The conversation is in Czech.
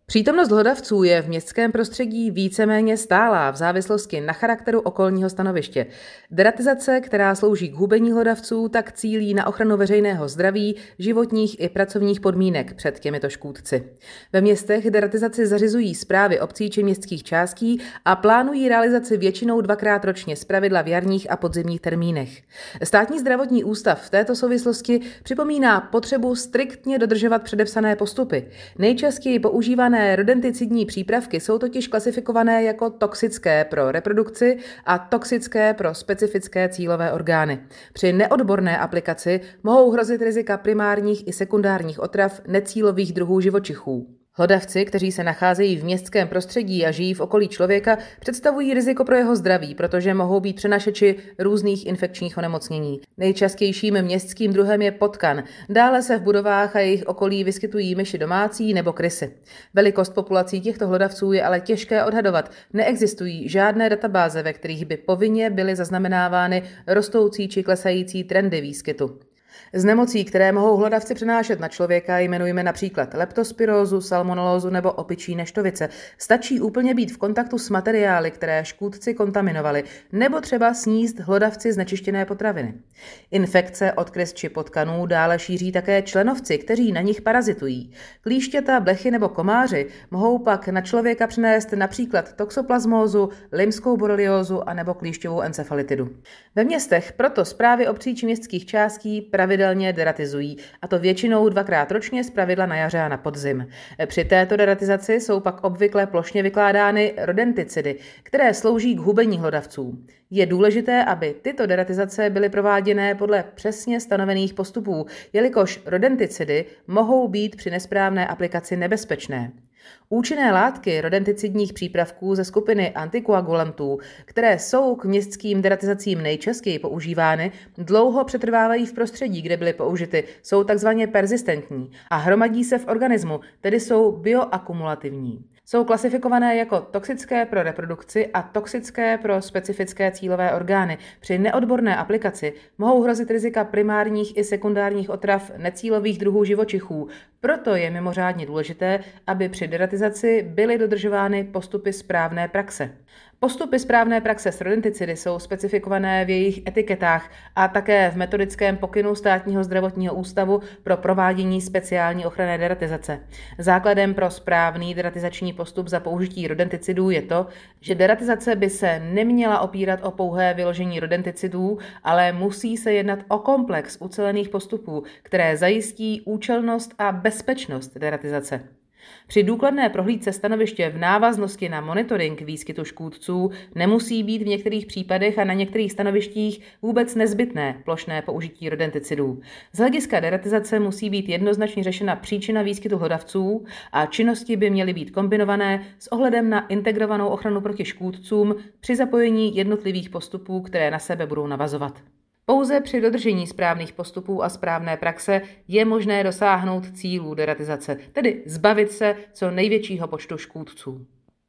Přítomnost hlodavců je v městském prostředí víceméně stálá v závislosti na charakteru okolního stanoviště. Deratizace, která slouží k hubení hlodavců, tak cílí na ochranu veřejného zdraví, životních i pracovních podmínek před těmito škůdci. Ve městech deratizaci zařizují správy obcí či městských částí a plánují realizaci většinou 2krát ročně, zpravidla v jarních a podzimních termínech. Státní zdravotní ústav v této souvislosti připomíná potřebu striktně dodržovat předepsané postupy. Nejčastěji používané rodenticidní přípravky jsou totiž klasifikované jako toxické pro reprodukci a toxické pro specifické cílové orgány. Při neodborné aplikaci mohou hrozit rizika primárních i sekundárních otrav necílových druhů živočichů. Hlodavci, kteří se nacházejí v městském prostředí a žijí v okolí člověka, představují riziko pro jeho zdraví, protože mohou být přenašeči různých infekčních onemocnění. Nejčastějším městským druhem je potkan. Dále se v budovách a jejich okolí vyskytují myši domácí nebo krysy. Velikost populací těchto hlodavců je ale těžké odhadovat. Neexistují žádné databáze, ve kterých by povinně byly zaznamenávány rostoucí či klesající trendy výskytu. Z nemocí, které mohou hlodavci přenášet na člověka, jmenujeme například leptospirózu, salmonelózu nebo opičí neštovice. Stačí úplně být v kontaktu s materiály, které škůdci kontaminovali, nebo třeba sníst hlodavci znečištěné potraviny. Infekce od krys či potkanů dále šíří také členovci, kteří na nich parazitují. Klíšťata, blechy nebo komáři mohou pak na člověka přenést například toxoplasmózu, limskou boreliózu a nebo klíšťovou encefalitidu. Ve městech proto správy obcí či městských částí pravidelně deratizují, a to většinou 2krát ročně, zpravidla na jaře a na podzim. Při této deratizaci jsou pak obvykle plošně vykládány rodenticidy, které slouží k hubení hlodavců. Je důležité, aby tyto deratizace byly prováděné podle přesně stanovených postupů, jelikož rodenticidy mohou být při nesprávné aplikaci nebezpečné. Účinné látky rodenticidních přípravků ze skupiny antikoagulantů, které jsou k městským deratizacím nejčastěji používány, dlouho přetrvávají v prostředí, kde byly použity, jsou takzvaně perzistentní a hromadí se v organismu, tedy jsou bioakumulativní. Jsou klasifikované jako toxické pro reprodukci a toxické pro specifické cílové orgány. Při neodborné aplikaci mohou hrozit rizika primárních i sekundárních otrav necílových druhů živočichů. Proto je mimořádně důležité, aby při deratizaci byly dodržovány postupy správné praxe. Postupy správné praxe s rodenticidy jsou specifikované v jejich etiketách a také v metodickém pokynu Státního zdravotního ústavu pro provádění speciální ochranné deratizace. Základem pro správný deratizační postup za použití rodenticidů je to, že deratizace by se neměla opírat o pouhé vyložení rodenticidů, ale musí se jednat o komplex ucelených postupů, které zajistí účelnost a bezpečnost deratizace. Při důkladné prohlídce stanoviště v návaznosti na monitoring výskytu škůdců nemusí být v některých případech a na některých stanovištích vůbec nezbytné plošné použití rodenticidů. Z hlediska deratizace musí být jednoznačně řešena příčina výskytu hlodavců a činnosti by měly být kombinované s ohledem na integrovanou ochranu proti škůdcům při zapojení jednotlivých postupů, které na sebe budou navazovat. Pouze při dodržení správných postupů a správné praxe je možné dosáhnout cílů deratizace, tedy zbavit se co největšího počtu škůdců.